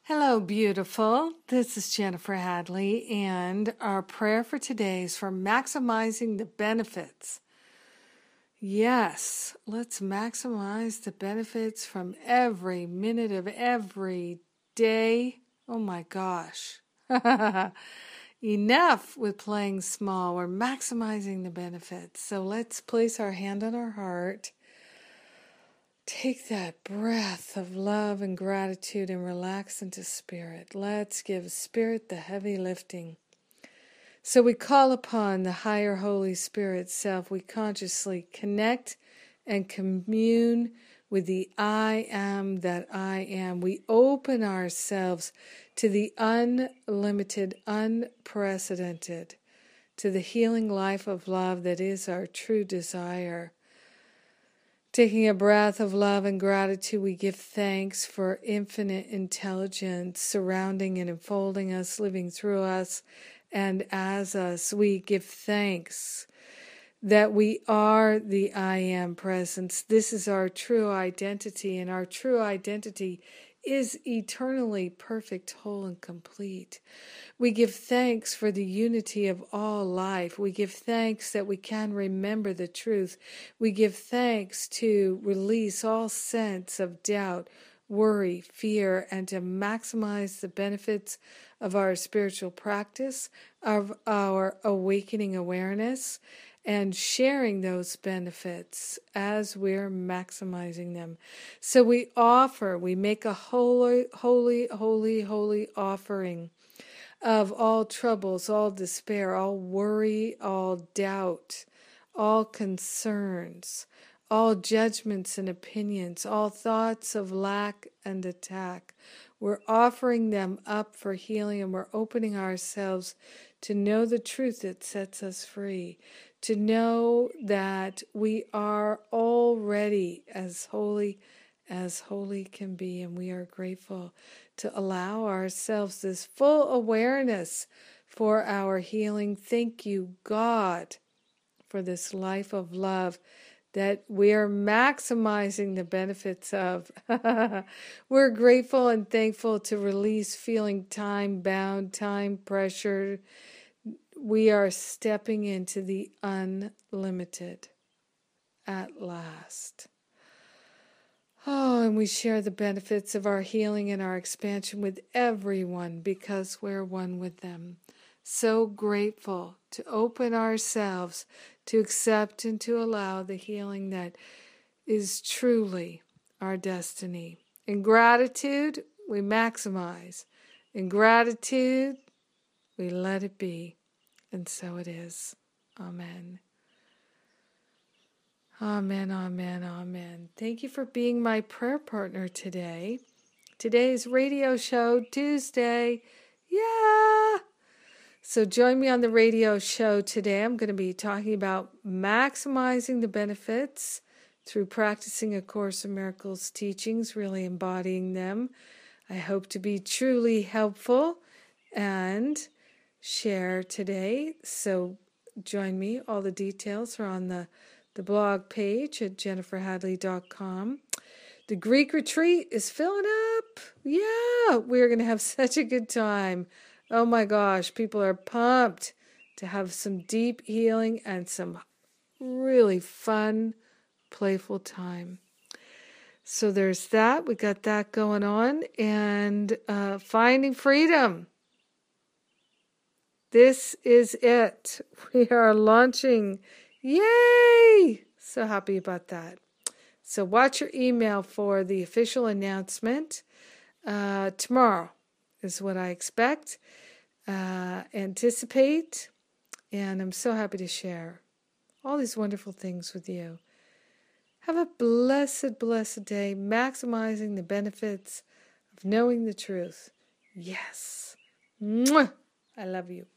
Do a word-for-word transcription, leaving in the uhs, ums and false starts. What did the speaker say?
Hello, beautiful. This is Jennifer Hadley, and our prayer for today is for maximizing the benefits. Yes, let's maximize the benefits from every minute of every day. Oh my gosh. Enough with playing small. We're maximizing the benefits. So let's place our hand on our heart. Take that breath of love and gratitude and relax into spirit. Let's give spirit the heavy lifting. So we call upon the higher Holy Spirit self. We consciously connect and commune with the I am that I am. We open ourselves to the unlimited, unprecedented, to the healing life of love that is our true desire. Taking a breath of love and gratitude, we give thanks for infinite intelligence surrounding and enfolding us, living through us, and as us. We give thanks that we are the I Am presence. This is our true identity, and our true identity is eternally perfect, whole, and complete. We give thanks for the unity of all life. We give thanks that we can remember the truth. We give thanks to release all sense of doubt, worry, fear, and to maximize the benefits of our spiritual practice, of our awakening awareness, and sharing those benefits as we're maximizing them. So we offer, we make a holy, holy, holy, holy offering of all troubles, all despair, all worry, all doubt, all concerns, all judgments and opinions, all thoughts of lack and attack. We're offering them up for healing, and we're opening ourselves to know the truth that sets us free, to know that we are already as holy as holy can be, and we are grateful to allow ourselves this full awareness for our healing. Thank you, God, for this life of love that we are maximizing the benefits of. We're grateful and thankful to release feeling time-bound, time-pressured. We are stepping into the unlimited at last. Oh, and we share the benefits of our healing and our expansion with everyone because we're one with them. So grateful to open ourselves to accept and to allow the healing that is truly our destiny. In gratitude, we maximize. In gratitude, we let it be. And so it is. Amen. Amen, amen, amen. Thank you for being my prayer partner today. Today's radio show, Tuesday. Yeah! So join me on the radio show today. I'm going to be talking about maximizing the benefits through practicing A Course in Miracles teachings, really embodying them. I hope to be truly helpful and share today. So join me. All the details are on the, the blog page at jennifer hadley dot com. The Greek retreat is filling up. Yeah, we're going to have such a good time. Oh my gosh, people are pumped to have some deep healing and some really fun, playful time. So there's that. We got that going on. And uh, Finding Freedom. This is it. We are launching. Yay! So happy about that. So watch your email for the official announcement. Uh, tomorrow is what I expect. Uh, anticipate. And I'm so happy to share all these wonderful things with you. Have a blessed, blessed day, maximizing the benefits of knowing the truth. Yes. Mwah! I love you.